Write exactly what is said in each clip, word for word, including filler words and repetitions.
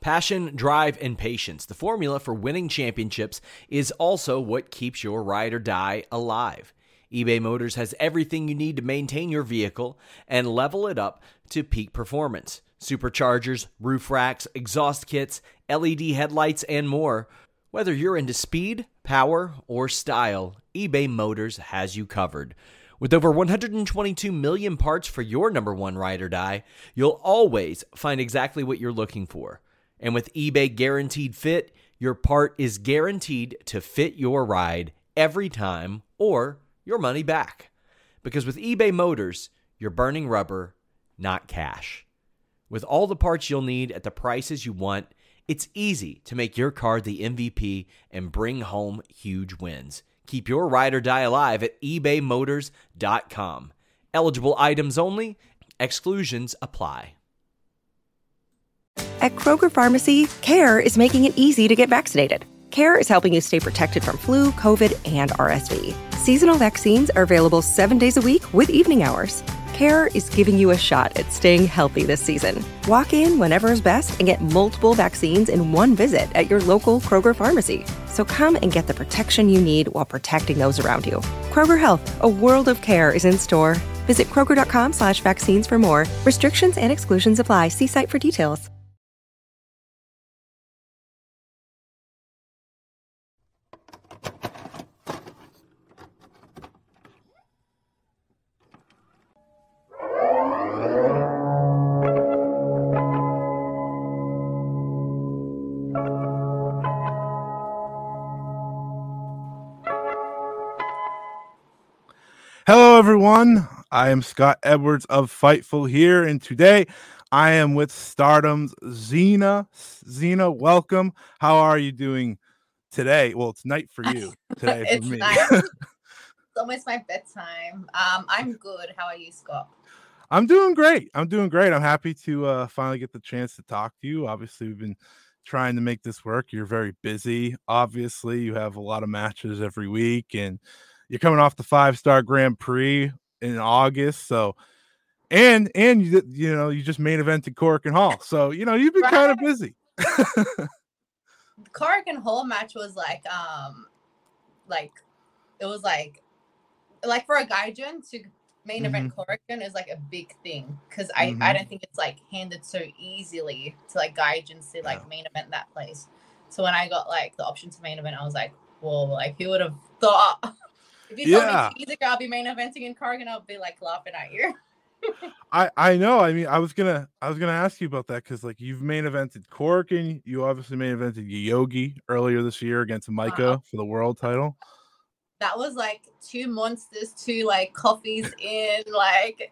Passion, drive, and patience. The formula for winning championships is also what keeps your ride or die alive. eBay Motors has everything you need to maintain your vehicle and level it up to peak performance. Superchargers, roof racks, exhaust kits, L E D headlights, and more. Whether you're into speed, power, or style, eBay Motors has you covered. With over one hundred twenty-two million parts for your number one ride or die, you'll always find exactly what you're looking for. And with eBay Guaranteed Fit, your part is guaranteed to fit your ride every time or your money back. Because with eBay Motors, you're burning rubber, not cash. With all the parts you'll need at the prices you want, it's easy to make your car the M V P and bring home huge wins. Keep your ride or die alive at ebay motors dot com. Eligible items only. Exclusions apply. At Kroger Pharmacy, CARE is making it easy to get vaccinated. CARE is helping you stay protected from flu, COVID, and R S V. Seasonal vaccines are available seven days a week with evening hours. CARE is giving you a shot at staying healthy this season. Walk in whenever is best and get multiple vaccines in one visit at your local Kroger pharmacy. So come and get the protection you need while protecting those around you. Kroger Health, a world of care is in store. Visit kroger.com slash vaccines for more. Restrictions and exclusions apply. See site for details. Hello, everyone. I am Scott Edwards of Fightful here, and today I am with Stardom's Xena. Xena, welcome. How are you doing today? Well, it's night for you today for me. It's almost my bedtime. Um, I'm good. How are you, Scott? I'm doing great. I'm doing great. I'm happy to uh, finally get the chance to talk to you. Obviously, we've been trying to make this work. You're very busy. Obviously, you have a lot of matches every week, and you're coming off the five-star Grand Prix in August, so and and you you know you just main evented Korakuen Hall, so you know you've been right. kind of busy. The Korakuen Hall match was like um like it was like like for a gaijin to main event mm-hmm. Korakuen is like a big thing because I mm-hmm. I don't think it's like handed so easily to like gaijins to like yeah. main event that place. So when I got like the option to main event, I was like, whoa, like who would have thought? If you told yeah. me two years ago I'll be main eventing in Korakuen, I'll be like laughing at you. I I know. I mean, I was gonna I was gonna ask you about that because like you've main evented Korakuen, you obviously main evented Yogi earlier this year against Micah uh, for the world title. That was like two monsters, two like coffees in, like,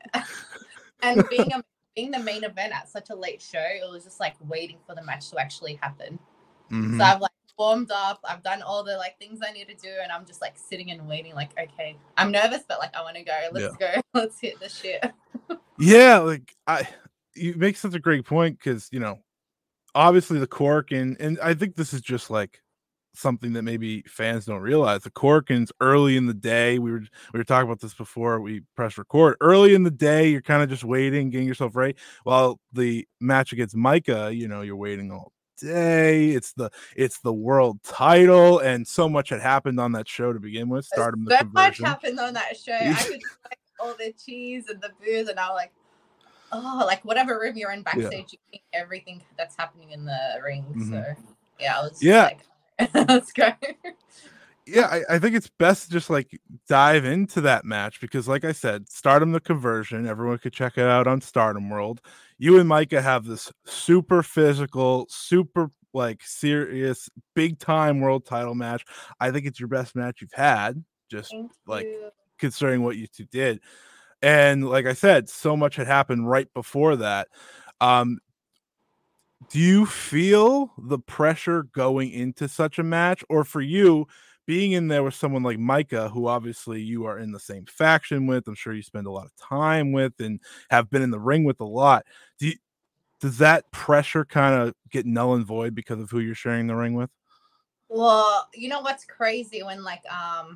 and being a being the main event at such a late show, it was just like waiting for the match to actually happen. Mm-hmm. So I've like warmed up, I've done all the like things I need to do, and I'm just like sitting and waiting, like, okay, I'm nervous, but like I want to go. Let's yeah. go. Let's hit the shit. Yeah, like I you make such a great point because you know, obviously the Korakuen, and I think this is just like something that maybe fans don't realize. The Korakuen's early in the day. We were we were talking about this before we press record. Early in the day, you're kind of just waiting, getting yourself ready. While the match against Micah, you know, you're waiting all day. It's the it's the world title, and so much had happened on that show to begin with. Stardom, the so conversion. much happened on that show. I could like all the cheese and the booze, and I was like, oh, like whatever room you're in backstage, yeah. you think everything that's happening in the ring. Mm-hmm. So yeah, I was just yeah. like, let's go. Yeah, I, I think it's best to just like dive into that match because, like I said, Stardom the Conversion. Everyone could check it out on Stardom World. You and Micah have this super physical, super like serious, big time world title match. I think it's your best match you've had, just Thank like you. Considering what you two did. And like I said, so much had happened right before that. Um, do you feel the pressure going into such a match, or for you? Being in there with someone like Micah, who obviously you are in the same faction with, I'm sure you spend a lot of time with and have been in the ring with a lot. Do you, does that pressure kind of get null and void because of who you're sharing the ring with? Well, you know what's crazy when like um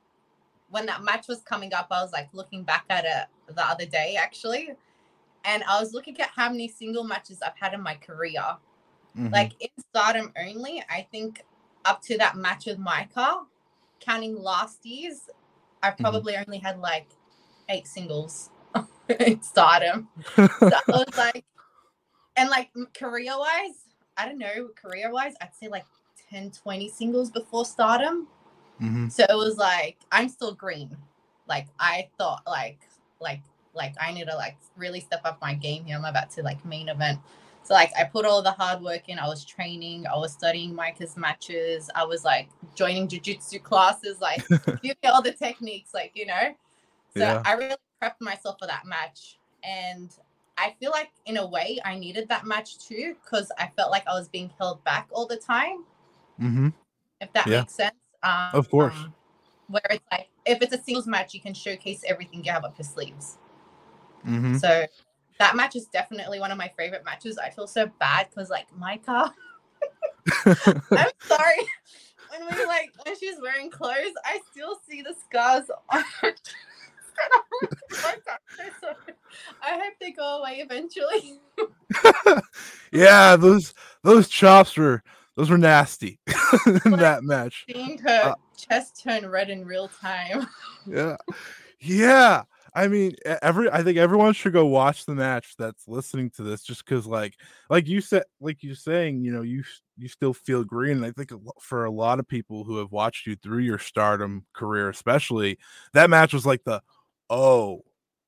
when that match was coming up, I was like looking back at it the other day actually, and I was looking at how many single matches I've had in my career. Mhm. Like in Stardom only, I think up to that match with Micah, counting last year's, I probably mm-hmm. only had like eight singles in Stardom. So I was like, and like career wise, I don't know, career wise, I'd say like ten, twenty singles before Stardom. Mm-hmm. So it was like, I'm still green. Like I thought like, like, like I need to like really step up my game here. I'm about to like main event. So like I put all the hard work in. I was training. I was studying Micah's matches. I was like joining jiu-jitsu classes, like give me all the techniques, like, you know. So yeah. I really prepped myself for that match. And I feel like in a way I needed that match too, because I felt like I was being held back all the time. Mm-hmm. If that yeah. makes sense. Um, of course. Um, where it's like, if it's a singles match, you can showcase everything you have up your sleeves. Mm-hmm. So that match is definitely one of my favorite matches. I feel so bad because, like, Micah, I'm sorry. When we like, when she's wearing clothes, I still see the scars on her. I hope they go away eventually. Yeah, those those chops were those were nasty in like, that match. Seeing her uh, chest turn red in real time. Yeah, yeah. I mean, every I think everyone should go watch the match that's listening to this, just because, like, like you said, like you're saying, you know, you you still feel green. And I think for a lot of people who have watched you through your Stardom career, especially, that match was like the, oh,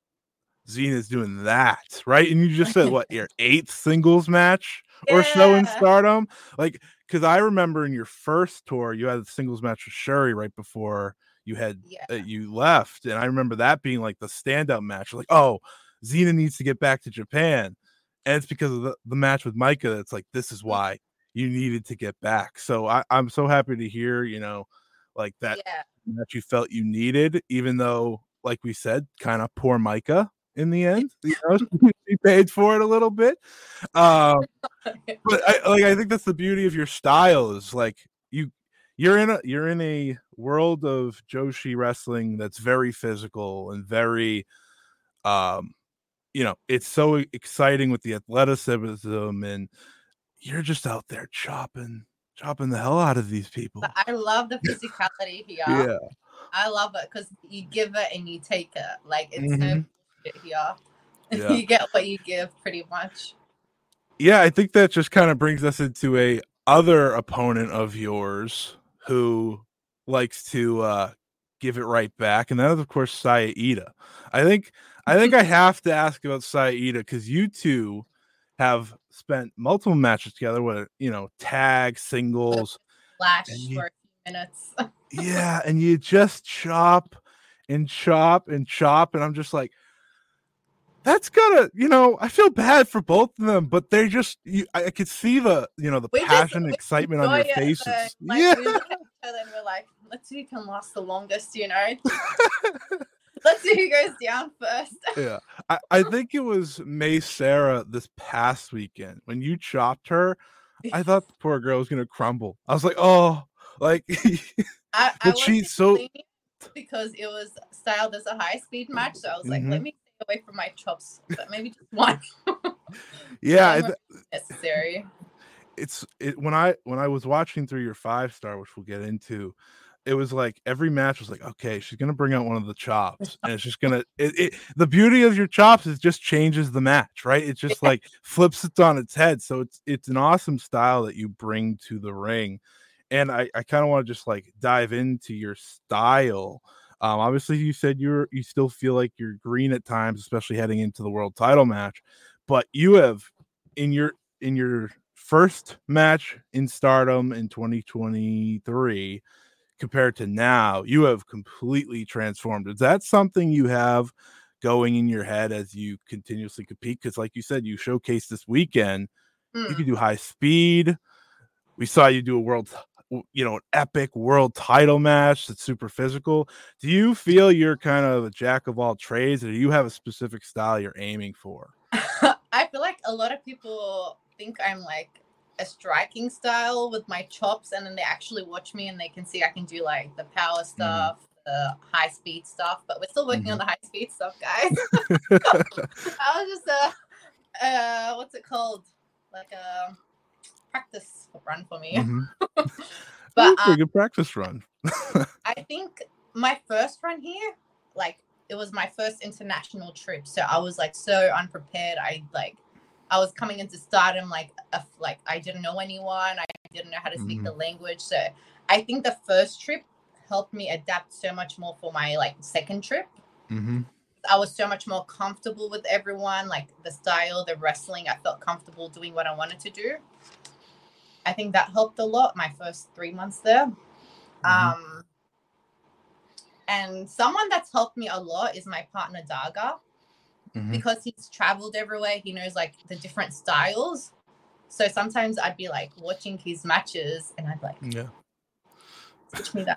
Xena's doing that, right? And you just said what, your eighth singles match or yeah. so in Stardom, like, because I remember in your first tour, you had a singles match with Shuri right before you had yeah. uh, you left, and I remember that being like the standout match. Like, oh, Xena needs to get back to Japan, and it's because of the, the match with Micah. That's like, this is why you needed to get back. So I, I'm so happy to hear, you know, like that yeah. that you felt you needed, even though, like we said, kind of poor Micah in the end. You know, she paid for it a little bit. Um, but I, like, I think that's the beauty of your style is like you. You're in a you're in a world of Joshi wrestling that's very physical and very, um, you know, it's so exciting with the athleticism, and you're just out there chopping chopping the hell out of these people. But I love the physicality here. Yeah, I love it because you give it and you take it. Like it's mm-hmm. no bullshit here. Yeah. You get what you give, pretty much. Yeah, I think that just kind of brings us into a other opponent of yours who likes to uh, give it right back, and that is, of course, Saya Iida. I think I think I have to ask about Saya Iida because you two have spent multiple matches together, with you know, tag, singles, flash you, for a few minutes. Yeah, and you just chop and chop and chop, and I'm just like, that's gonna, you know, I feel bad for both of them, but they're just, you, I, I could see the, you know, the we passion, just, excitement on your it, faces. Like, yeah. We look at each other and we're like, let's see who can last the longest, you know? Let's see who goes down first. Yeah. I, I think it was May Sarah this past weekend. When you chopped her, I thought the poor girl was going to crumble. I was like, oh, like, I, but I she's so. Because it was styled as a high speed match. So I was like, mm-hmm. let me stay away from my chops, but maybe just one. Yeah. I th- necessary. It's it when I when I was watching through your five star, which we'll get into, it was like every match was like, okay, she's gonna bring out one of the chops, and it's just gonna it, it the beauty of your chops is just changes the match, right? It just like flips it on its head. So it's it's an awesome style that you bring to the ring. And I, I kind of want to just like dive into your style. Um, obviously you said you're you still feel like you're green at times, especially heading into the world title match, but you have in your in your first match in Stardom in twenty twenty-three compared to now, you have completely transformed. Is that something you have going in your head as you continuously compete? Because like you said, you showcased this weekend, mm. you can do high speed. We saw you do a world, you know, an epic world title match that's super physical. Do you feel you're kind of a jack of all trades, or do you have a specific style you're aiming for? I feel like a lot of people think I'm like a striking style with my chops, and then they actually watch me and they can see I can do like the power stuff, mm-hmm. the high speed stuff, but we're still working mm-hmm. on the high speed stuff, guys. I was just uh, uh, what's it called? Like a practice run for me. Mm-hmm. But That's a um, good practice run. I think my first run here, like it was my first international trip, so I was like so unprepared. I like I was coming into Stardom like a, like I didn't know anyone. I didn't know how to speak Mm-hmm. the language. So I think the first trip helped me adapt so much more for my like second trip. Mm-hmm. I was so much more comfortable with everyone, like the style, the wrestling. I felt comfortable doing what I wanted to do. I think that helped a lot my first three months there. Mm-hmm. Um, and someone that's helped me a lot is my partner Daga, Mm-hmm. because he's traveled everywhere. He knows like the different styles. So sometimes I'd be like watching his matches and I'd like, Yeah. teach me that.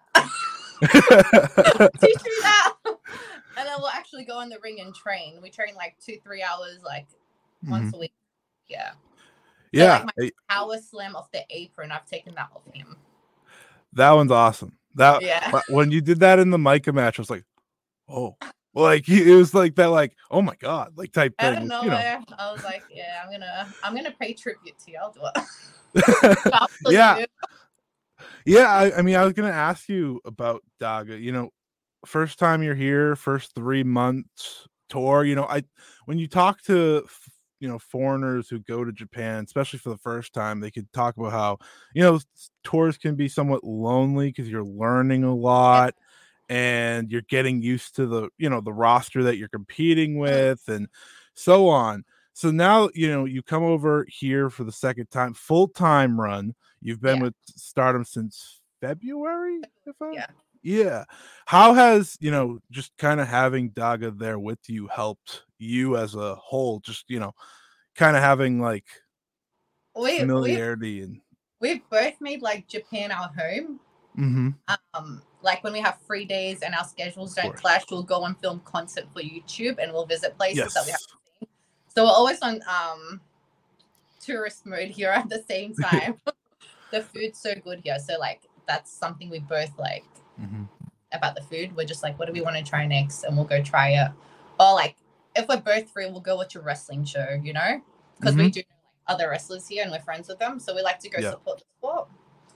Teach me that. And then we'll actually go in the ring and train. We train like two, three hours, like Mm-hmm. once a week. Yeah. Yeah. So, like my power slam off the apron, I've taken that off him. That one's awesome. That Yeah. when you did that in the Micah match, I was like, oh, like he, it was like that, like, oh my god, like type Out thing. of You know. nowhere, I was like, yeah, I'm gonna, I'm gonna pay tribute to you. I'll do it. I'll do Yeah. you. Yeah. I, I mean, I was gonna ask you about Daga. You know, first time you're here, first three months tour. You know, I when you talk to you know foreigners who go to Japan, especially for the first time, they could talk about how you know tours can be somewhat lonely because you're learning a lot and you're getting used to the you know the roster that you're competing with and so on. So now you know you come over here for the second time, full time run. You've been Yeah. with Stardom since February, if I Yeah. yeah. How has, you know, just kind of having Daga there with you helped you as a whole? Just, you know, kind of having like We we familiarity and we've both made like Japan our home. mm-hmm. Um, like when we have free days and our schedules don't course. clash, we'll go and film content for YouTube and we'll visit places Yes. that we haven't seen. So we're always on um tourist mode here at the same time. The food's so good here. So like that's something we both like Mm-hmm. about the food. We're just like, what do we want to try next? And we'll go try it. Or like if we're both free, we'll go watch a wrestling show, you know? Because we Mhm. do know like, other wrestlers here and we're friends with them. So we like to go Yeah. support the sport.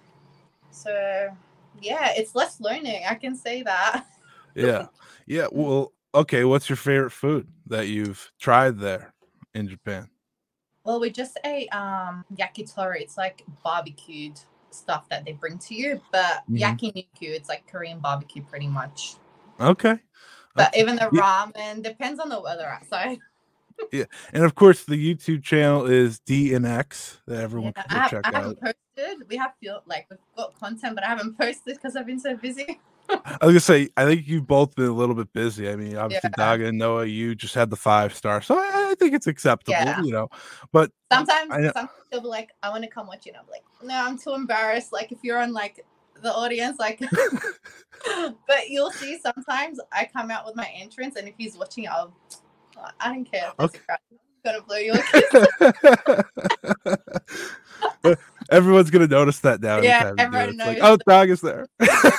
So yeah, it's less learning. I can say that. Yeah. Yeah. Well, okay. What's your favorite food that you've tried there in Japan? Well, we just ate um yakitori. It's like barbecued stuff that they bring to you, but Mhm. yakiniku, it's like Korean barbecue pretty much. Okay. But Okay. even the Yeah. ramen depends on the weather outside. And of course, the YouTube channel is D N X that everyone Yeah, can I, go have, check I out. haven't posted. We have feel like we've got content, but I haven't posted because I've been so busy. I was gonna say, I think you've both been a little bit busy. I mean, obviously, Yeah. Daga and Noah, you just had the five star, so I, I think it's acceptable, Yeah. you know. But Sometimes, I know- sometimes they'll be like, "I want to come watch you," and I'm like, "No, I'm too embarrassed." Like if you're on like the audience, like, but you'll see sometimes I come out with my entrance, and if he's watching, I'll, I don't care. If Okay. I'm gonna blow you a kiss. Everyone's gonna notice that now. Yeah, anytime you do it. everyone It's like, knows. oh, Daga's there.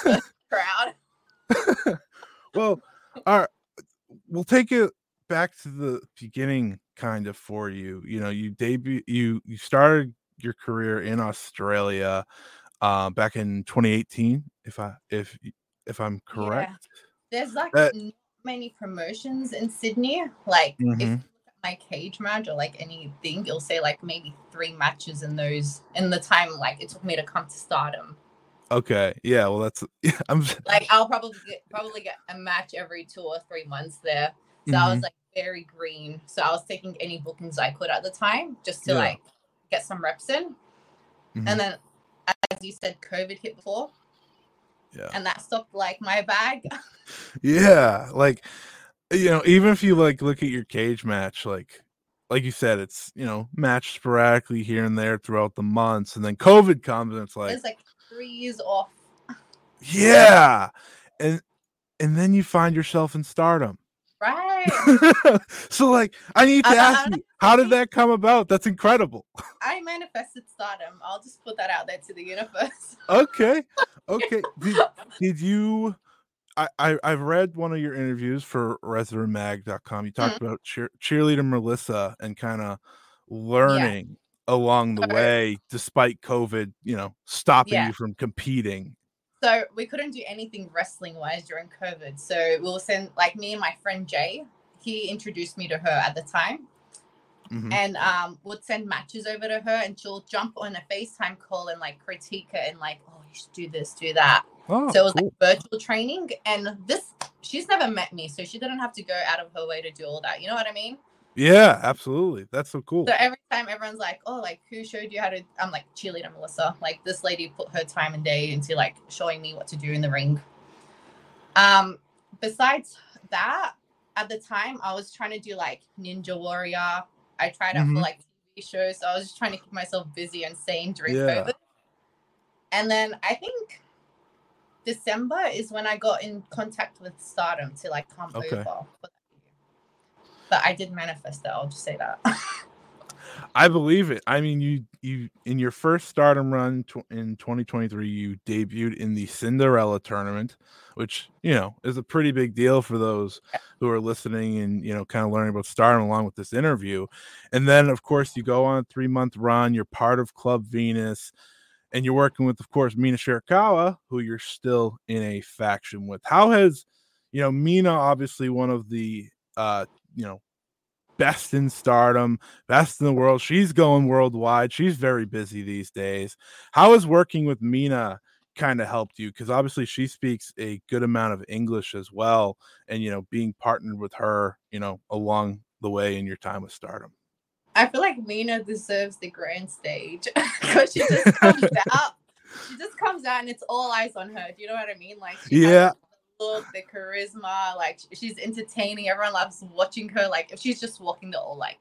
Crowd. Well, all right. We'll take it back to the beginning, kind of for you. You know, you debut, you you started your career in Australia, uh, back in twenty eighteen. If I if if I'm correct. There's like Uh, not many promotions in Sydney. Like if Mhm. you look at my cage match or like anything, you'll say like maybe three matches in those in the time like it took me to come to Stardom. Okay. Yeah. Well, that's. Yeah, I'm. Like I'll probably get probably get a match every two or three months there. So I was Mhm. like very green. So I was taking any bookings I could at the time just to Yeah. like get some reps in. Mhm. And then as you said, COVID hit before. Yeah. And that stopped like my bag. Yeah. Like, you know, even if you like look at your cage match, like, like you said, it's you know matched sporadically here and there throughout the months, and then COVID comes, and it's like, It's like three years off. yeah, and and then you find yourself in Stardom. Right. So like, I need to I- I- ask you, how did that come about? That's incredible. I manifested Stardom. I'll just put that out there to the universe. Okay, okay. Did, did you? I, I I've read one of your interviews for Resident Mag dot com. You talked about cheer, cheerleader Melissa and kind of learning along the So, way, despite COVID, you know, stopping yeah. you from competing? So we couldn't do anything wrestling wise during COVID. So we'll send, like, me and my friend Jay, he introduced me to her at the time. Mm-hmm. And um, would send matches over to her, and she'll jump on a FaceTime call and like critique it and like, oh, you should do this, do that. Oh, so it was cool. Like virtual training. And this, she's never met me, so she didn't have to go out of her way to do all that. You know what I mean? Yeah, absolutely. That's so cool. So every time everyone's like, oh, like, who showed you how to, I'm like, cheerleader Melissa. Like, this lady put her time and day into like showing me what to do in the ring. Um, besides that, at the time, I was trying to do like Ninja Warrior. I tried out mm-hmm. for like T V shows. So I was just trying to keep myself busy and sane during yeah. COVID. And then I think December is when I got in contact with Stardom to like come okay. over. But, but I did manifest that. I'll just say that. I believe it. I mean, you you in your first Stardom run tw- in twenty twenty-three, you debuted in the Cinderella tournament, which, you know, is a pretty big deal for those who are listening and, you know, kind of learning about Stardom along with this interview. And then, of course, you go on a three-month run. You're part of Club Venus, and you're working with, of course, Mina Shirakawa, who you're still in a faction with. How has, you know, Mina, obviously one of the, uh, you know, best in Stardom, best in the world. She's going worldwide. She's very busy these days. How has working with Mina kind of helped you? Because obviously she speaks a good amount of English as well. And, you know, being partnered with her, you know, along the way in your time with Stardom. I feel like Mina deserves the grand stage because she just comes out. She just comes out and it's all eyes on her. Do you know what I mean? Like, she yeah. Has- look, the charisma, like she's entertaining. Everyone loves watching her. Like if she's just walking, they're all like,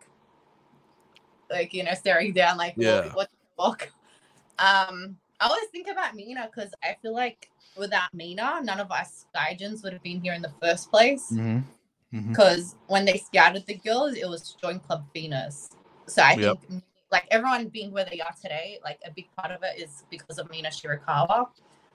like you know, staring down, like yeah. walk, walk. Um, I always think about Mina because I feel like without Mina, none of us Gaijins would have been here in the first place. Because mm-hmm. mm-hmm. when they scouted the girls, it was Join Club Venus. So I yep. think like everyone being where they are today, like a big part of it is because of Mina Shirakawa.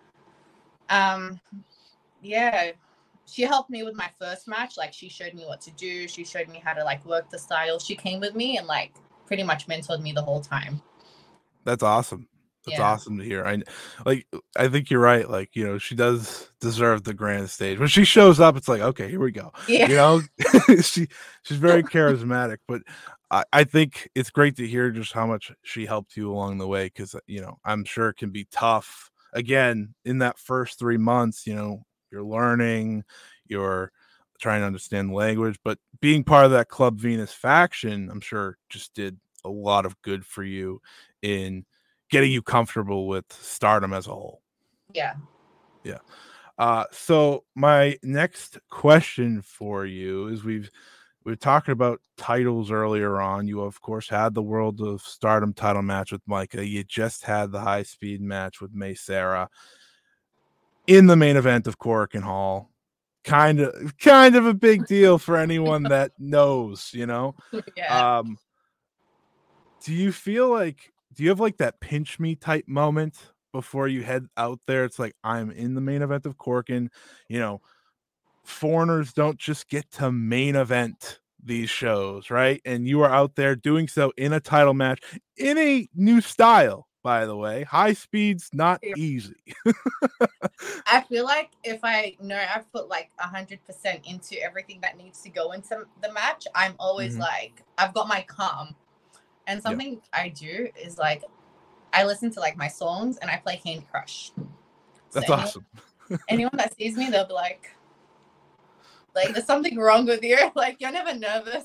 Um. Yeah, she helped me with my first match. Like she showed me what to do. She showed me how to like work the style. She came with me and like pretty much mentored me the whole time. That's awesome. That's yeah. awesome to hear. I like. I think you're right. Like you know, she does deserve the grand stage. When she shows up, it's like, okay, here we go. Yeah. You know, she she's very charismatic. But I, I think it's great to hear just how much she helped you along the way. Because you know, I'm sure it can be tough. Again, in that first three months, you know. You're learning, you're trying to understand the language, but being part of that Club Venus faction, I'm sure just did a lot of good for you in getting you comfortable with Stardom as a whole. Yeah. Yeah. Uh, so my next question for you is we've, we were talking about titles earlier on. You, of course, had the World of Stardom title match with Micah. You just had the high speed match with May Sarah. In the main event of Korakuen Hall, kind of, kind of a big deal for anyone that knows, you know. Yeah. Um, do you feel like, do you have like that pinch me type moment before you head out there? It's like I'm in the main event of Korakuen. You know, foreigners don't just get to main event these shows, right? And you are out there doing so in a title match in a new style. By the way, high speed's not easy. I feel like if I know I've put like a hundred percent into everything that needs to go into the match, I'm always mm-hmm. like, I've got my calm. And something yeah. I do is like, I listen to like my songs and I play Candy Crush. That's so awesome. Anyone, anyone that sees me, they'll be like, like, there's something wrong with you. Like, you're never nervous.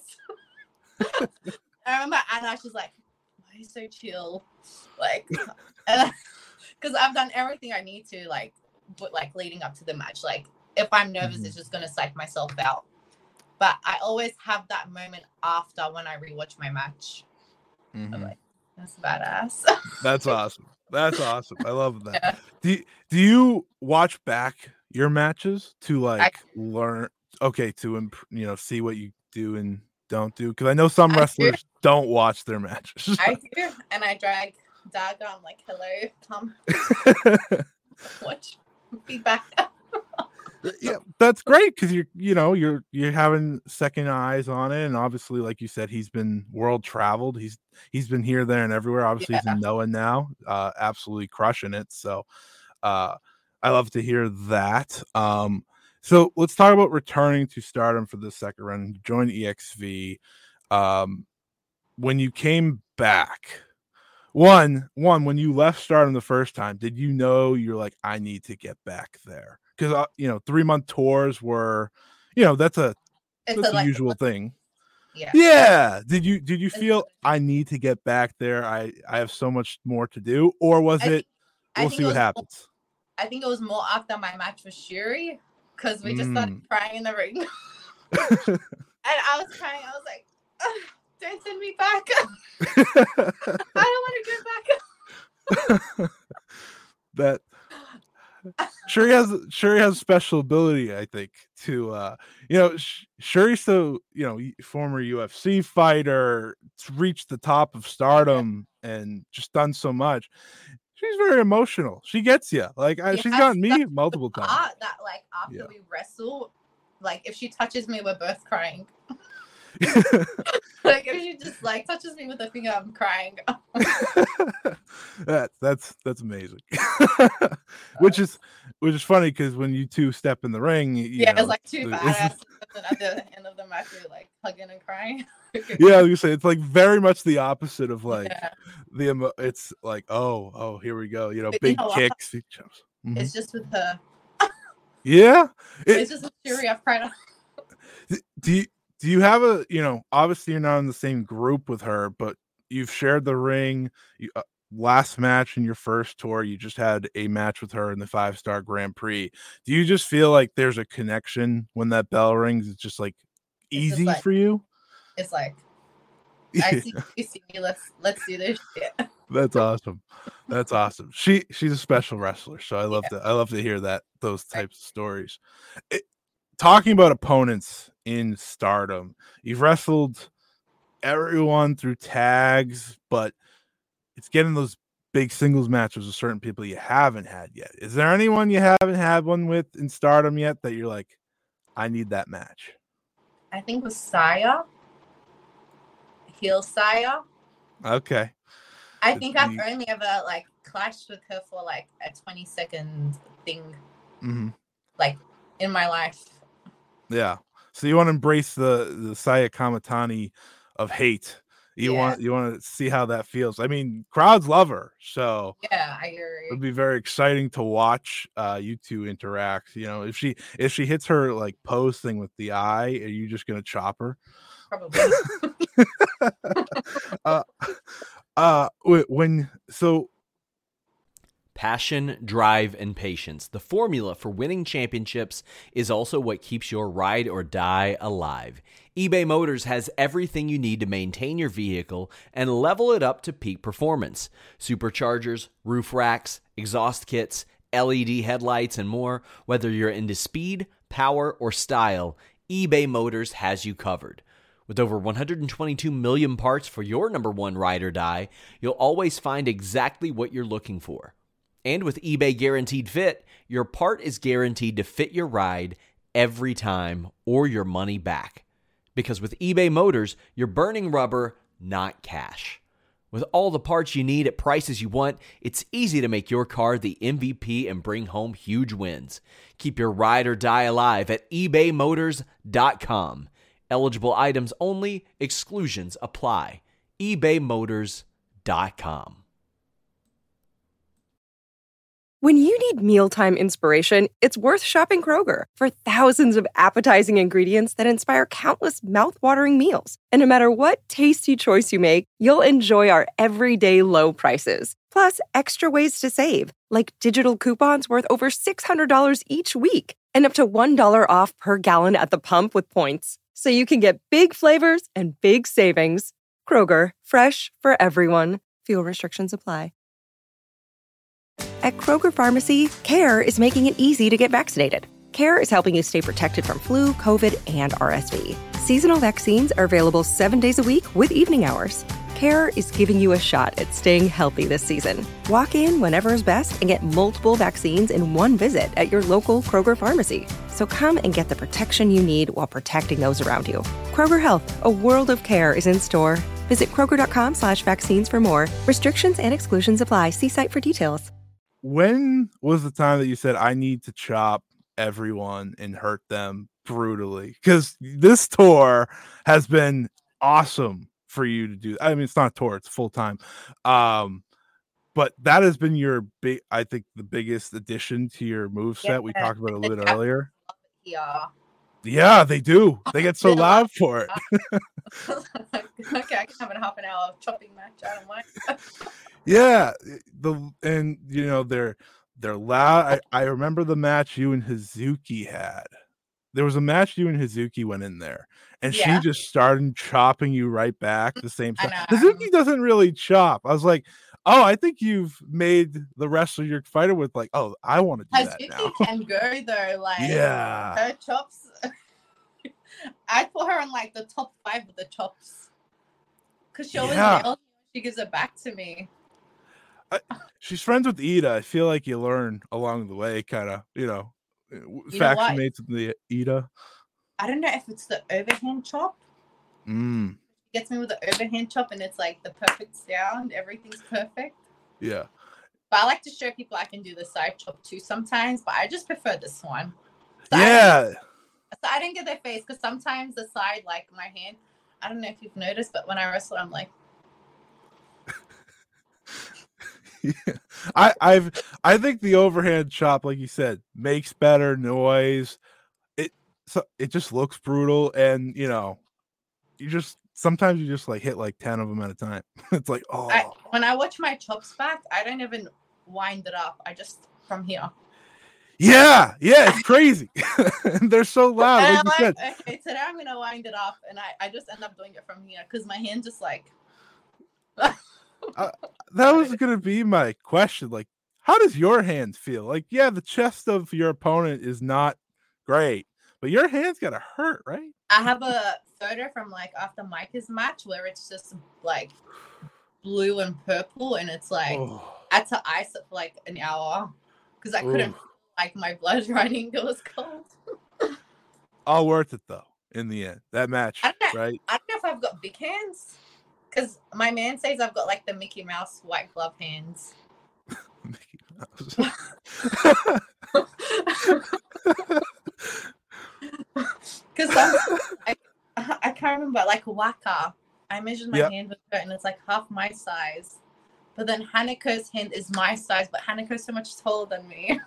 I remember Anna, she's like, why are you so chill? Like, because I've done everything I need to, like, but like leading up to the match. Like, if I'm nervous, mm-hmm. it's just gonna psych myself out. But I always have that moment after when I rewatch my match. Mm-hmm. I'm like, that's badass. That's awesome. That's awesome. I love that. Yeah. Do Do you watch back your matches to like I, learn? Okay, to imp- you know, see what you do and don't do? Because I know some wrestlers do. don't watch their matches. I do, and I drag Daga. I'm like, hello, Tom. Watch feedback. Yeah, that's great because you're, you know, you're you're having second eyes on it, and obviously, like you said, he's been world traveled. He's he's been here, there, and everywhere. Obviously, Yeah. he's in Noah now, uh, absolutely crushing it. So, uh, I love to hear that. Um, so let's talk about returning to Stardom for the second run. Join E X V. Um, when you came back, one one when you left Stardom the first time, did you know you're like, I need to get back there? Because uh, you know, three month tours were, you know, that's a It's that's a, a like, usual thing. Yeah. Yeah. Did you did you feel I need to get back there? I I have so much more to do, or was I it? think- I We'll think see it what was happens. I think it was more after my match with Shuri because we just started Mm. crying in the ring. And I was crying. I was like, "Ugh, don't send me back. I don't want to go back. That Shuri has Shuri has special ability, I think, to uh you know, Sh- Shuri's so, you know, y- former U F C fighter, to reach the top of Stardom and just done so much. She's very emotional. She gets you. Like I, She she's has gotten me such multiple times. Art that like after Yeah. we wrestle, like if she touches me, we're both crying. Like if she just like touches me with a finger, I'm crying. that that's that's amazing. which is which is funny because when you two step in the ring, you Yeah, know, it's like two it's- badasses, and at the end of the match, we're like hugging and crying. yeah, you say it's like very much the opposite of like Yeah. the emo- it's like oh oh here we go, you know, But you big know what? kicks. Mhm. It's just with her. Yeah. It- It's just with Shuri. I've cried. do you do you have a, you know, obviously you're not in the same group with her, but you've shared the ring. You, uh, last match in your first tour, you just had a match with her in the five star Grand Prix. Do you just feel like there's a connection when that bell rings? It's just like It's just easy like- for you. It's like I see you see me. Let's let's do this shit. That's awesome. That's awesome. She she's a special wrestler, so I love Yeah. to I love to hear that those types of stories. It, talking about opponents in Stardom, you've wrestled everyone through tags, but it's getting those big singles matches with certain people you haven't had yet. Is there anyone you haven't had one with in Stardom yet that you're like, I need that match? I think with Saya, heel Saya. Okay. I It's think I've the- only ever like clashed with her for like a twenty second thing, hmm like in my life. Yeah. So you want to embrace the the Saya Kamatani of hate. You Yeah. want you want to see how that feels. I mean, crowds love her, so Yeah, I agree. it'd be very exciting to watch uh you two interact. You know, if she if she hits her like pose thing with the eye, are you just gonna chop her? Probably. uh uh wh- when so Passion, drive, and patience. The formula for winning championships is also what keeps your ride or die alive. eBay Motors has everything you need to maintain your vehicle and level it up to peak performance. Superchargers, roof racks, exhaust kits, L E D headlights, and more. Whether you're into speed, power, or style, eBay Motors has you covered. With over one hundred twenty-two million parts for your number one ride or die, you'll always find exactly what you're looking for. And with eBay Guaranteed Fit, your part is guaranteed to fit your ride every time or your money back. Because with eBay Motors, you're burning rubber, not cash. With all the parts you need at prices you want, it's easy to make your car the M V P and bring home huge wins. Keep your ride or die alive at ebay motors dot com. Eligible items only, exclusions apply. ebay motors dot com. When you need mealtime inspiration, it's worth shopping Kroger for thousands of appetizing ingredients that inspire countless mouthwatering meals. And no matter what tasty choice you make, you'll enjoy our everyday low prices. Plus, extra ways to save, like digital coupons worth over six hundred dollars each week and up to one dollar off per gallon at the pump with points. So you can get big flavors and big savings. Kroger, fresh for everyone. Fuel restrictions apply. At Kroger Pharmacy, CARE is making it easy to get vaccinated. CARE is helping you stay protected from flu, COVID, and R S V. Seasonal vaccines are available seven days a week with evening hours. Care is giving you a shot at staying healthy this season. Walk in whenever is best and get multiple vaccines in one visit at your local Kroger pharmacy. So come and get the protection you need while protecting those around you. Kroger Health, a world of care is in store. Visit Kroger.com slash vaccines for more. Restrictions and exclusions apply. See site for details. When was the time that you said, I need to chop everyone and hurt them brutally? Because this tour has been awesome for you to do. I mean, it's not a tour, it's full time. Um, but that has been your big, I think, the biggest addition to your move set. Yeah. We talked about it a little bit earlier. Yeah. Yeah, they do. They get so loud for it. Okay, I can have a half an hour chopping match. I don't mind. Yeah, the and you know they're they're loud. I, I remember the match you and Hazuki had. There was a match you and Hazuki went in there, and yeah. she just started chopping you right back the same time. Hazuki doesn't really chop. I was like, oh, I think you've made the wrestler you're fighting with like, oh, I want to do Hazuki that now. Can go though, like yeah, her chops. I'd put her on like the top five of the chops because she always yeah. nails me when she gives it back to me. I, she's friends with Ida. I feel like you learn along the way, kind of, you know, you faction mates with the Ida. I don't know if it's the overhand chop. Mm. She gets me with the overhand chop, and it's like the perfect sound. Everything's perfect. Yeah. But I like to show people I can do the side chop too sometimes, but I just prefer this one. So yeah. I so I didn't get their face because sometimes the side, like my hand, I don't know if you've noticed, but when I wrestle, I'm like. Yeah. I, I've I think the overhand chop, like you said, makes better noise. It so it just looks brutal, and you know, you just sometimes you just like hit like ten of them at a time. It's like oh. I, when I watch my chops back, I don't even wind it up. I just from here. Yeah, yeah, it's crazy. They're so loud. Like you like, said. Okay, today I'm gonna wind it up, and I, I just end up doing it from here because my hand just like. uh, that was gonna be my question. Like, how does your hand feel? Like, yeah, the chest of your opponent is not great, but your hand's gotta hurt, right? I have a photo from like after Micah's match where it's just like blue and purple, and it's like oh. I had to ice it for like an hour because I couldn't. Ooh. Like my blood running, it was cold. All worth it though. In the end, that match, I don't know, right? I don't know if I've got big hands, because my man says I've got like the Mickey Mouse white glove hands. Mickey Mouse. Because I, I can't remember. Like Waka, I measured my yep. hand with her, and it's like half my size. But then Haneko's hand is my size, but Haneko's so much taller than me.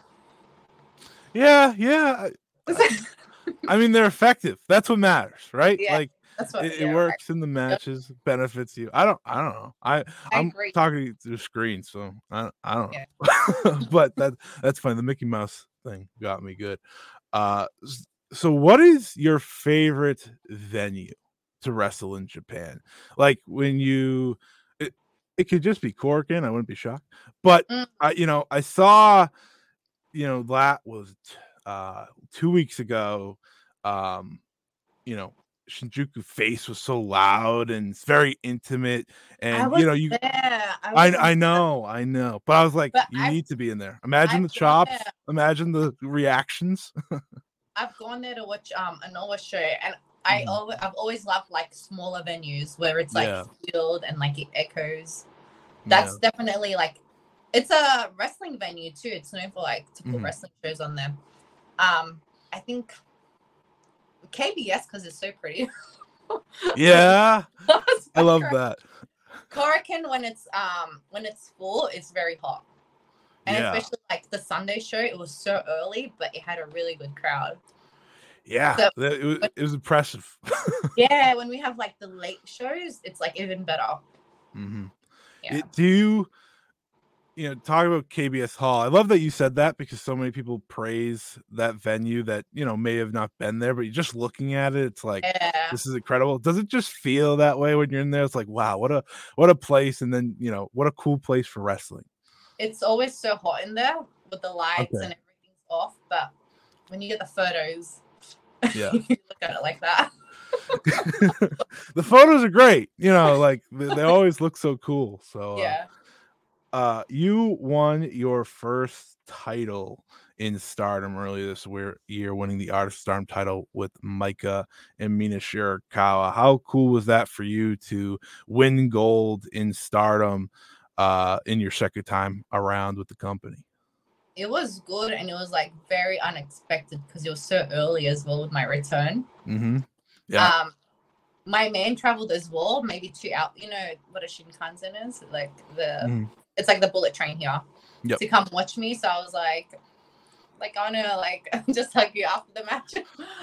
Yeah, yeah. I, I mean, they're effective. That's what matters, right? Yeah, like that's what, it, yeah, it works right. in the matches, yep. benefits you. I don't, I don't know. I, I I'm agree. talking through the screen, so I, I don't know. Yeah. But that that's fine. The Mickey Mouse thing got me good. Uh, so what is your favorite venue to wrestle in Japan? Like when you, it, it could just be Korakuen. I wouldn't be shocked. But mm. I, you know, I saw. You know, that was uh two weeks ago. Um, you know, Shinjuku Face was so loud and it's very intimate. And you know, you I, I, I know, I know. But I was like, but you I've, need to be in there. Imagine I've the chops, there. Imagine the reactions. I've gone there to watch um a Noah show, and I mm. always I've always loved like smaller venues where it's like yeah. filled and like it echoes. That's yeah. definitely like. It's a wrestling venue too. It's known for like to put mm-hmm. wrestling shows on there. Um, I think K B S because it's so pretty. Yeah, I love that. Korakuen when it's um when it's full, it's very hot, and yeah. especially like the Sunday show, it was so early, but it had a really good crowd. Yeah, so, it, was, it was impressive. Yeah, when we have like the late shows, it's like even better. Mm-hmm. Yeah. It, do you? You know, talk about K B S Hall. I love that you said that because so many people praise that venue that, you know, may have not been there, but you're just looking at it. It's like, yeah. This is incredible. Does it just feel that way when you're in there? It's like, wow, what a, what a place. And then, you know, what a cool place for wrestling. It's always so hot in there with the lights okay. and everything's off. But when you get the photos, yeah, you look at it like that. The photos are great. You know, like they, they always look so cool. So Yeah. Uh, uh, you won your first title in Stardom earlier this year, winning the Art of Stardom title with Maika and Mina Shirakawa. How cool was that for you to win gold in Stardom uh, in your second time around with the company? It was good, and it was like very unexpected because it was so early as well with my return. Mm-hmm. Yeah. Um, my man traveled as well, maybe two out. You know what a Shinkansen is? Like the, mm. it's like the bullet train here. Yep. To come watch me. So I was like, like I wanna like just hug you after the match.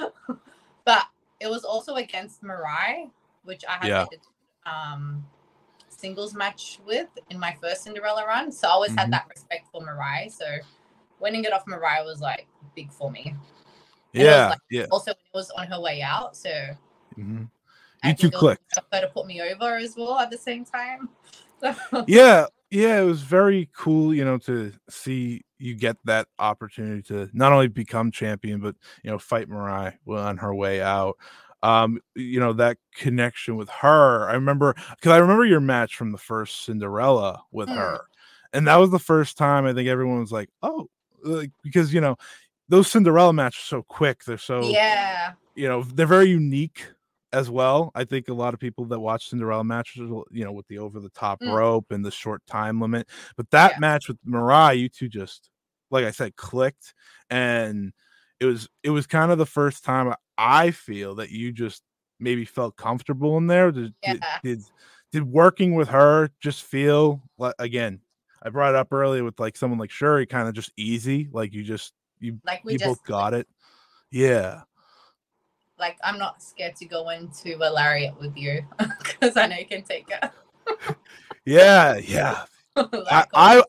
But it was also against Mirai, which I had yeah. a um singles match with in my first Cinderella run. So I always mm-hmm. had that respect for Mirai. So winning it off Mirai was like big for me. And yeah. It was, like, yeah. Also, when it was on her way out. So mm-hmm. you two clicked. Her to put me over as well at the same time. yeah. Yeah. It was very cool, you know, to see you get that opportunity to not only become champion, but, you know, fight Mirai on her way out. Um, you know, that connection with her. I remember because I remember your match from the first Cinderella with mm. her. And that was the first time I think everyone was like, oh, like, because, you know, those Cinderella matches are so quick. They're so, yeah, you know, they're very unique as well. I think a lot of people that watch Cinderella matches, you know, with the over the top mm. rope and the short time limit. But that yeah. match with Mirai, you two just, like I said, clicked. And it was, it was kind of the first time I feel that you just maybe felt comfortable in there. Did, yeah. did, did, did working with her just feel like, again, I brought it up earlier with like someone like Shuri, kind of just easy. Like you just, you, like we you just both got it. Yeah. Like I'm not scared to go into a lariat with you because I know you can take it. yeah. Yeah. I, I,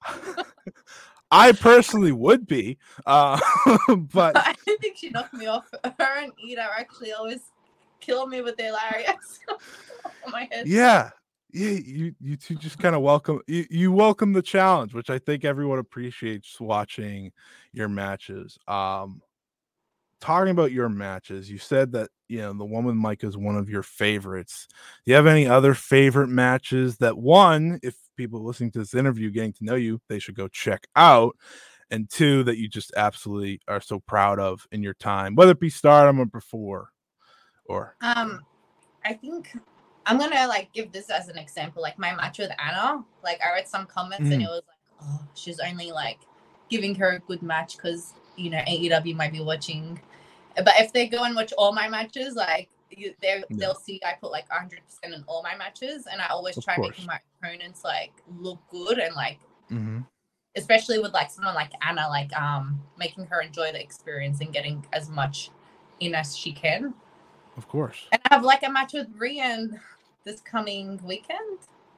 I personally would be, uh, but I think she knocked me off. Her and Ida actually always kill me with their lariats on my head. Yeah, yeah. You you two just kind of welcome you, you welcome the challenge, which I think everyone appreciates watching your matches. Um, talking about your matches, you said that you know the one with Mike is one of your favorites. Do you have any other favorite matches that one, if people listening to this interview getting to know you, they should go check out, and two, that you just absolutely are so proud of in your time, whether it be Stardom or before? Or um, I think I'm gonna like give this as an example. Like my match with Anna, like I read some comments mm. and it was like, oh, she's only like giving her a good match because you know A E W might be watching. But if they go and watch all my matches, like you, yeah. they'll see I put like one hundred percent in all my matches, and I always of try course. making my opponents like look good and like, mm-hmm. especially with like someone like Anna, like um making her enjoy the experience and getting as much in as she can. Of course. And I have like a match with Rian this coming weekend.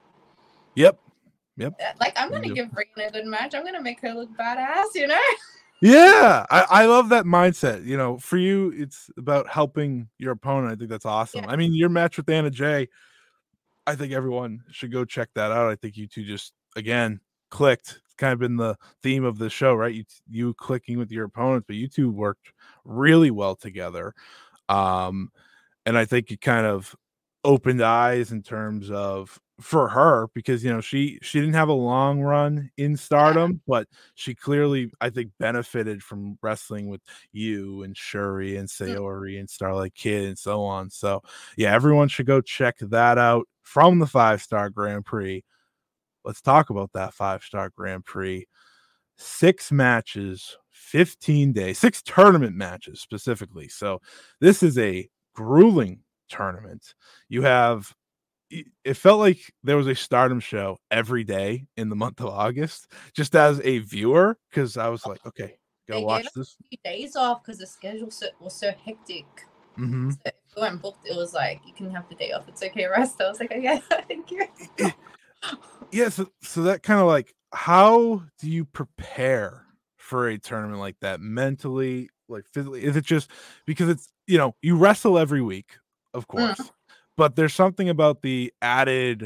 Yep. Yep. Like I'm gonna give Rian a good match. I'm gonna make her look badass, you know. Yeah, I, I love that mindset. You know, for you, it's about helping your opponent. I think that's awesome. Yeah. I mean, your match with Anna Jay, I think everyone should go check that out. I think you two just, again, clicked. It's kind of been the theme of the show, right? You you clicking with your opponents, but you two worked really well together. Um, and I think it kind of opened eyes in terms of for her, because you know she she didn't have a long run in Stardom, but she clearly I think benefited from wrestling with you and Shuri and Sayori and Starlight Kid and so on. So yeah, everyone should go check that out from the Five Star Grand Prix. Let's talk about that Five Star Grand Prix. Six matches, fifteen days, six tournament matches specifically. So this is a grueling tournament. You have It felt like there was a Stardom show every day in the month of August, just as a viewer, because I was like, okay, go they watch this. Days off because the schedule so, was so hectic. Mm-hmm. So if you weren't booked, it was like you can have the day off. It's okay, rest. I was like, oh, yeah, thank you. Yeah, so so that kind of like, how do you prepare for a tournament like that mentally, like physically? Is it just because it's you know you wrestle every week, of course. Mm. But there's something about the added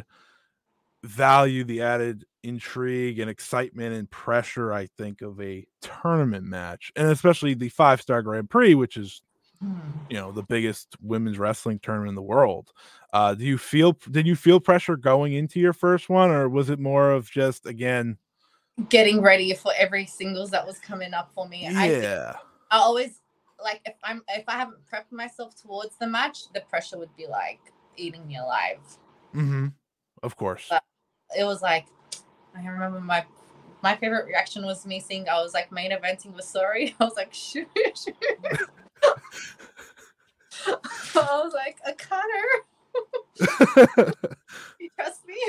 value, the added intrigue and excitement and pressure, I think, of a tournament match. And especially the Five Star Grand Prix, which is you know, the biggest women's wrestling tournament in the world. Uh, do you feel, did you feel pressure going into your first one, or was it more of just, again, getting ready for every singles that was coming up for me? Yeah. I think I always, like, if I'm, if I haven't prepped myself towards the match, the pressure would be like eating me alive. Mm-hmm. Of course. But it was like, I remember my, my favorite reaction was me seeing, I was like main eventing with Sorry. I was like, shoot, shoot. I was like, a cutter. You trust me?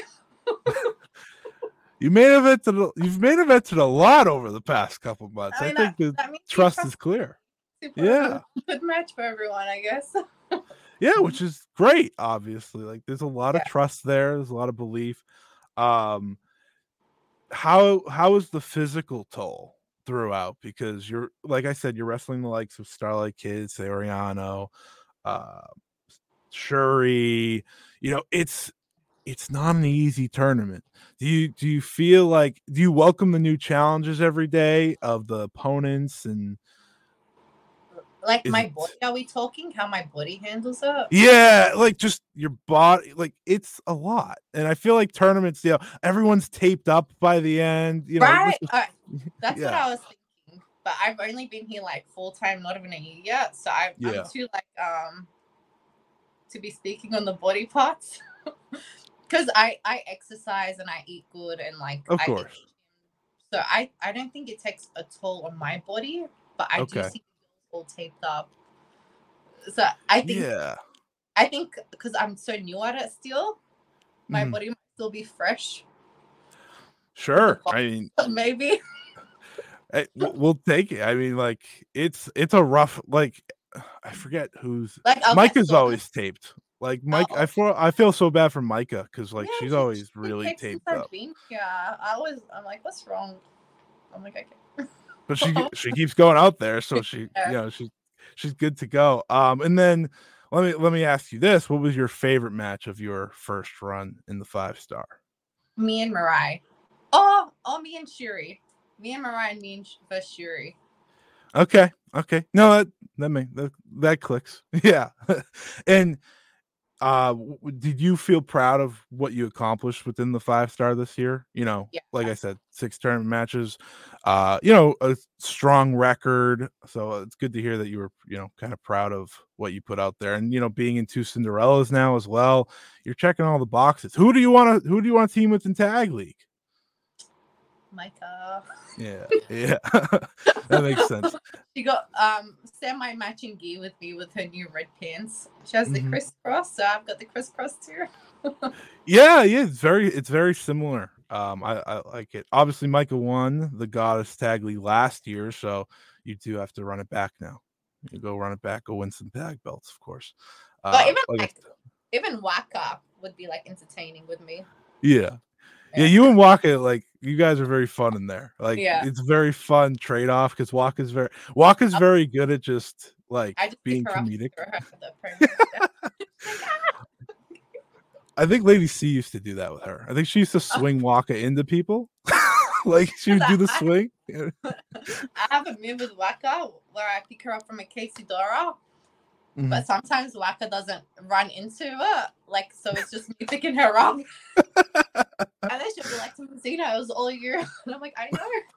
You made evented, you've made evented a lot over the past couple months. I, mean, I think that, the that trust, trust is clear. Yeah. Good match for everyone, I guess. Yeah, which is great, obviously. Like, there's a lot yeah. of trust there. There's a lot of belief. Um, how how is the physical toll throughout? Because you're, like I said, you're wrestling the likes of Starlight Kid, Soriano, uh, Shuri. You know, it's it's not an easy tournament. Do you do you feel like, do you welcome the new challenges every day of the opponents? And like my it, body, are we talking how my body handles it? Yeah, like just your body, like it's a lot. And I feel like tournaments, you know, everyone's taped up by the end, you know. Right. Is, uh, that's yeah. what I was thinking. But I've only been here like full time, not even a year yet. So I, yeah. I'm too like um to be speaking on the body parts. Because I, I exercise and I eat good and like of I course. Eat, so I, I don't think it takes a toll on my body, but I okay. do see all taped up. So I think yeah. I think because I'm so new at it still, my mm. body might still be fresh. Sure. I mean maybe. Hey, we'll take it. I mean, like it's it's a rough, like I forget who's like Micah's always taped. Like Mike, oh, okay. I feel I feel so bad for Micah because like yeah, she's she, always she really taped up. Yeah, I was. I'm like, what's wrong? I'm like, okay. But she she keeps going out there, so she yeah. you know she's she's good to go. Um, and then let me let me ask you this: what was your favorite match of your first run in the five star? Me and Mirai. Oh, oh, me and Shuri. Me and Mirai and me and versus Shuri. Okay, okay. No, that that may that, that clicks. Yeah, and. Uh, did you feel proud of what you accomplished within the five star this year? You know, yeah. like I said, six tournament matches, uh, you know, a strong record. So it's good to hear that you were, you know, kind of proud of what you put out there, and you know, being in two Cinderellas now as well. You're checking all the boxes. Who do you want to? Who do you want to team with in Tag League? Micah. Yeah, yeah, that makes sense. She got um semi-matching gear with me with her new red pants. She has the mm-hmm. crisscross, so I've got the crisscross too. yeah, yeah, it's very, it's very similar. Um, I, I like it. Obviously, Micah won the Goddess Tag League last year, so you do have to run it back now. You go run it back, go win some tag belts, of course. Uh, but even like, like even Waka would be like entertaining with me. Yeah. Yeah, you and Waka, like you guys are very fun in there. Like yeah. it's a very fun trade off because Waka's very Waka's very good at just like just being comedic. I think Lady C used to do that with her. I think she used to swing Waka into people. Like she would do the swing. I have a move with Waka where I pick her up from a quesadilla. Mm-hmm. But sometimes Waka doesn't run into it, like so it's just me picking her up. And then she'll be like, "Zena, it was all you." And I'm like, "I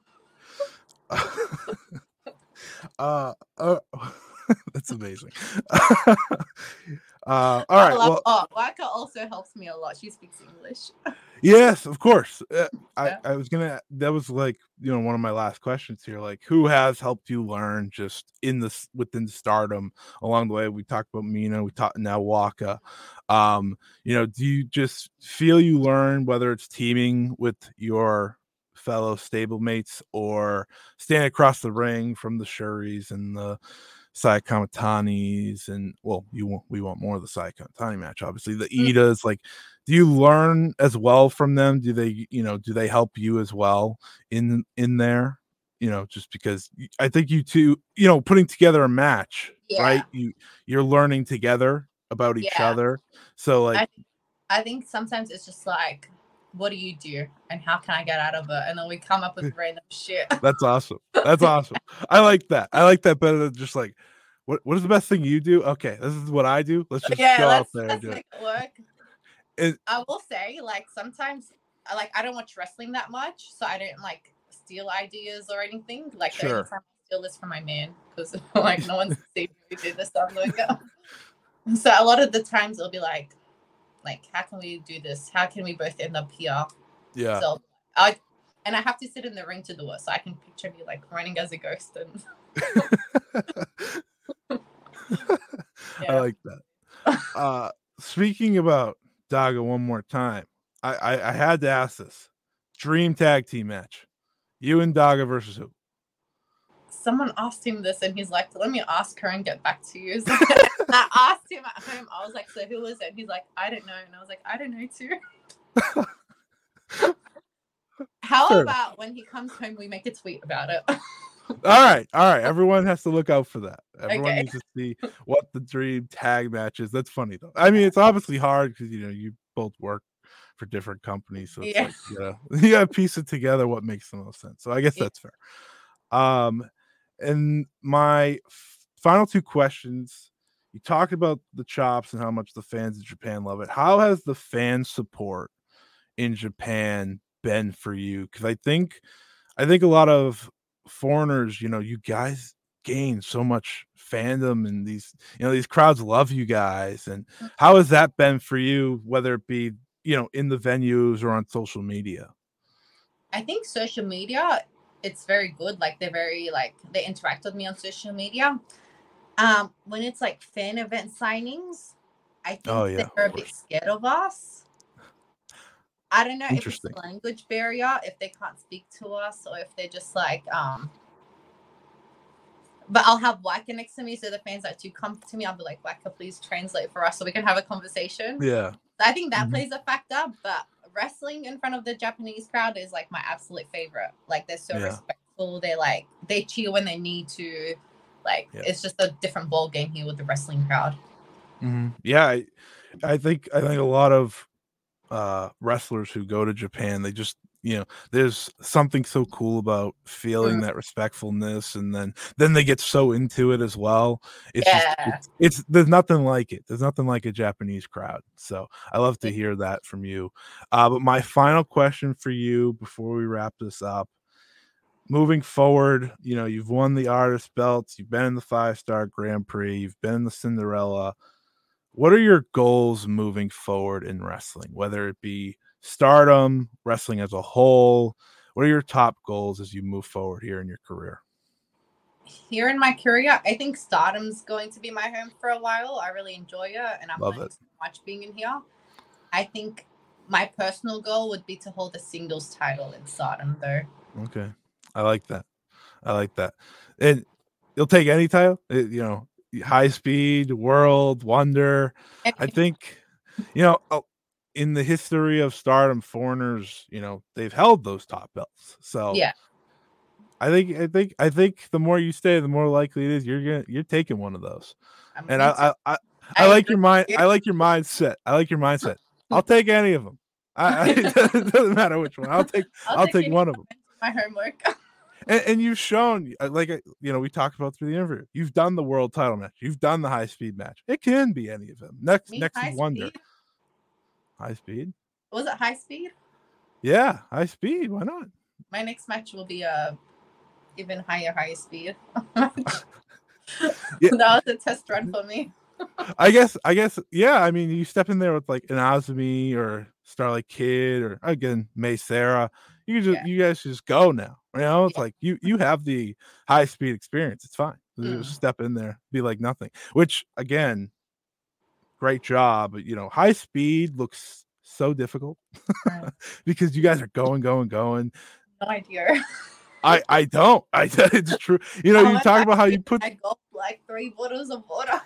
know." uh, uh that's amazing. uh, all right. Love, well, oh, Waka also helps me a lot. She speaks English. Yes, of course. Uh, I, I was gonna. That was like you know one of my last questions here. Like, who has helped you learn just in this within Stardom along the way? We talked about Mina. We talked now Waka. Um, you know, do you just feel you learn whether it's teaming with your fellow stablemates or standing across the ring from the Shuris and the Saya Kamatanis, and well, you want we want more of the Saya Kamatani match, obviously. The Idas, like, do you learn as well from them? Do they, you know, do they help you as well in in there? You know, just because I think you two, you know, putting together a match, yeah. right? You you're learning together about each yeah. other. So like, I, I think sometimes it's just like, what do you do and how can I get out of it? And then we come up with random shit. That's awesome. That's awesome. I like that. I like that better than just like, what what is the best thing you do? Okay, this is what I do. Let's just Yeah, go out let's, there and let's do it. make it work. It- I will say, like, sometimes, I- like, I don't watch wrestling that much, so I don't, like, steal ideas or anything. Like, the only Sure. time I steal is from my man, because, like, no one's seen me do this stuff. Like, so a lot of the times it'll be like, like, how can we do this? How can we both end up here? Yeah. So, I, and I have to sit in the ring to do it, so I can picture me, like, running as a ghost. And I like that. Uh, speaking about Daga one more time, I, I I had to ask this: dream tag team match, you and Daga versus who? Someone asked him this, and he's like, "Let me ask her and get back to you." So I asked him at home. I was like, "So who was it?" And he's like, "I don't know." And I was like, "I don't know too." How Sure. about when he comes home, we make a tweet about it? All right, all right. Everyone has to look out for that. Everyone Okay. needs to see what the dream tag match is. That's funny though. I mean, it's obviously hard because you know you both work for different companies, so it's Yeah. like you know you gotta piece it together what makes the most sense. So I guess Yeah. that's fair. Um, and my f- final two questions. You talked about the chops and how much the fans in Japan love it. How has the fan support in Japan been for you? Because I think, I think a lot of foreigners, you know, you guys gain so much fandom, and these, you know, these crowds love you guys. And how has that been for you, whether it be, you know, in the venues or on social media? I think social media, it's very good. Like, they're very, like, they interact with me on social media. Um, when it's like fan event signings, I think Oh, yeah, they're a of bit course. scared of us. I don't know if it's Interesting. a language barrier, if they can't speak to us, or if they're just like, um, but I'll have Waka next to me, so the fans that do come to me, I'll be like, Waka, please translate for us so we can have a conversation. Yeah. So I think that Mhm. plays a factor, but wrestling in front of the Japanese crowd is like my absolute favorite. Like, they're so Yeah. respectful. They like, they cheer when they need to. Like, Yeah. it's just a different ball game here with the wrestling crowd. Mhm. Yeah, I, I think I think a lot of uh wrestlers who go to Japan, they just, you know, there's something so cool about feeling Mm. that respectfulness, and then then they get so into it as well. It's just Yeah. it's, it's there's nothing like it. There's nothing like a Japanese crowd. So I love to hear that from you. Uh, but my final question for you before we wrap this up. Moving forward, you know, you've won the artist belts, you've been in the five star Grand Prix, you've been in the Cinderella. What are your goals moving forward in wrestling, whether it be stardom, wrestling as a whole? What are your top goals as you move forward here in your career? Here in my career, I think Stardom's going to be my home for a while. I really enjoy it, and I'm Love learning it. so much being in here. I think my personal goal would be to hold a singles title in Stardom, though. Okay. I like that. I like that. And you'll take any title, It- you know, high speed, world, wonder. I think, you know, oh, in the history of stardom, foreigners, you know, they've held those top belts. So Yeah. I think, I think, I think the more you stay, the more likely it is you're gonna, you're taking one of those. Um, And me I, too. I, I, I I like agree your mind. with you. I like your mindset. I like your mindset. I'll take any of them. I, I it doesn't matter which one. I'll take, I'll, I'll take, take any one of them. and do my homework. And, and you've shown, uh, like, uh, you know, we talked about through the interview, you've done the world title match, you've done the high speed match. It can be any of them. Next, Me, next high is wonder. speed. High speed. Was it high speed? Yeah, high speed. Why not? My next match will be a even higher high speed. Yeah. That was a test run for me. I guess, I guess, yeah. I mean, you step in there with like an Azumi or Starlight Kid or again May Sarah. You just, Yeah. you guys just go now. You know, it's Yeah. like you, you have the high speed experience. It's fine. You Mm. Just step in there, be like nothing. Which again, great job. But you know, high speed looks so difficult Right. because you guys are going, going, going. No idea. I, I don't. I it's true. You know, I you went talk back about how to you it, put I gulped like three bottles of water.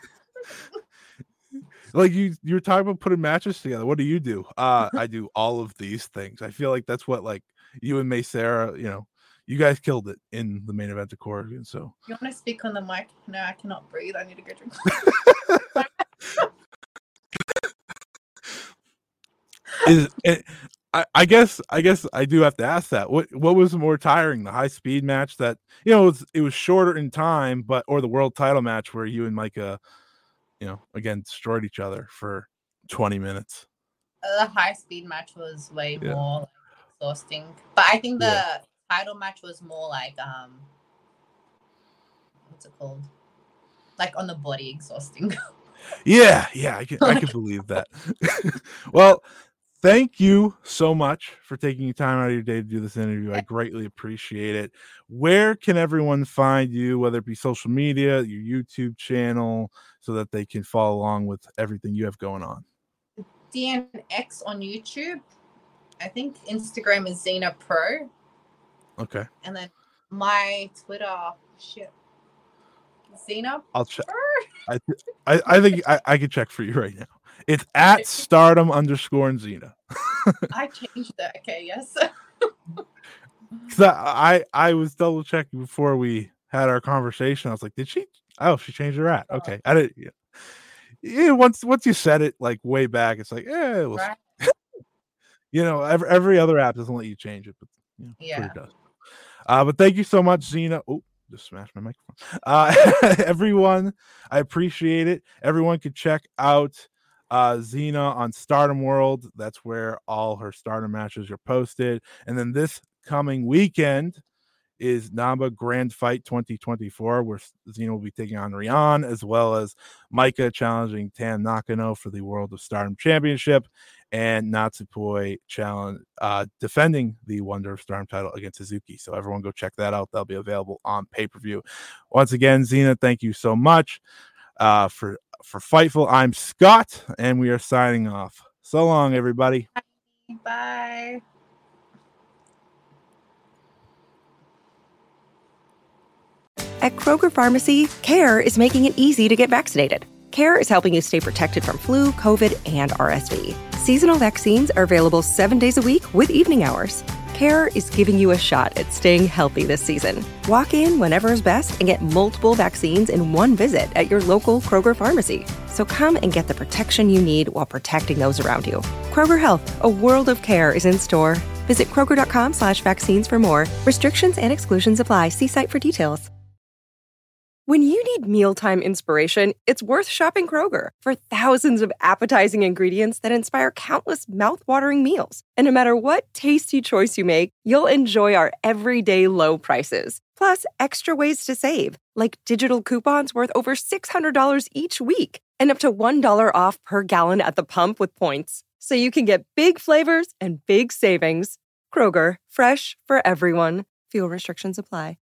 like you you were talking about putting matches together. What do you do? Uh I do all of these things. I feel like that's what like you and May Sarah, you know, you guys killed it in the main event of Corrigan. So You want to speak on the mic? No, I cannot breathe. I need to go drink. is it, I, I guess I guess I do have to ask that. What what was more tiring, the high speed match that you know it was, it was shorter in time, but or the world title match where you and Micah, you know, again destroyed each other for twenty minutes. The high speed match was way Yeah. more like, exhausting, but I think the Yeah. title match was more like um, what's it called? Like on the body, exhausting. Yeah, yeah, I can I can believe that. Well, thank you so much for taking your time out of your day to do this interview. I greatly appreciate it. Where can everyone find you, whether it be social media, your YouTube channel, so that they can follow along with everything you have going on? D N X on YouTube. I think Instagram is Xena Pro. Okay. And then my Twitter, shit, Xena I'll check. Pro. I, th- I I think I, I can check for you right now. It's at stardom underscore and Xena. I changed that. Okay, yes. I, I I was double checking before we had our conversation. I was like, did she? Oh, she changed her at. Okay, I didn't. Yeah. Yeah, once once you said it like way back, it's like, yeah, it was, Right. you know, every every other app doesn't let you change it, but you know, Yeah. Twitter does. Uh, but thank you so much, Xena. Oh, just smashed my microphone. Uh, everyone, I appreciate it. Everyone could check out uh, Xena on Stardom World. That's where all her Stardom matches are posted. And then this coming weekend is Namba Grand Fight twenty twenty-four, where Xena will be taking on Rion, as well as Micah challenging Tam Nakano for the World of Stardom Championship, and Natsupoi challenge uh, defending the Wonder of Stardom title against Suzuki. So everyone go check that out. That'll be available on pay-per-view. Once again, Xena, thank you so much uh, for for Fightful. I'm Scott, and we are signing off. So long, everybody. Bye. At Kroger Pharmacy, CARE is making it easy to get vaccinated. CARE is helping you stay protected from flu, COVID, and R S V. Seasonal vaccines are available seven days a week with evening hours. CARE is giving you a shot at staying healthy this season. Walk in whenever is best and get multiple vaccines in one visit at your local Kroger Pharmacy. So come and get the protection you need while protecting those around you. Kroger Health, a world of care, is in store. Visit Kroger.com slash vaccines for more. Restrictions and exclusions apply. See site for details. When you need mealtime inspiration, it's worth shopping Kroger for thousands of appetizing ingredients that inspire countless mouth-watering meals. And no matter what tasty choice you make, you'll enjoy our everyday low prices. Plus, extra ways to save, like digital coupons worth over six hundred dollars each week and up to one dollar off per gallon at the pump with points. So you can get big flavors and big savings. Kroger, fresh for everyone. Fuel restrictions apply.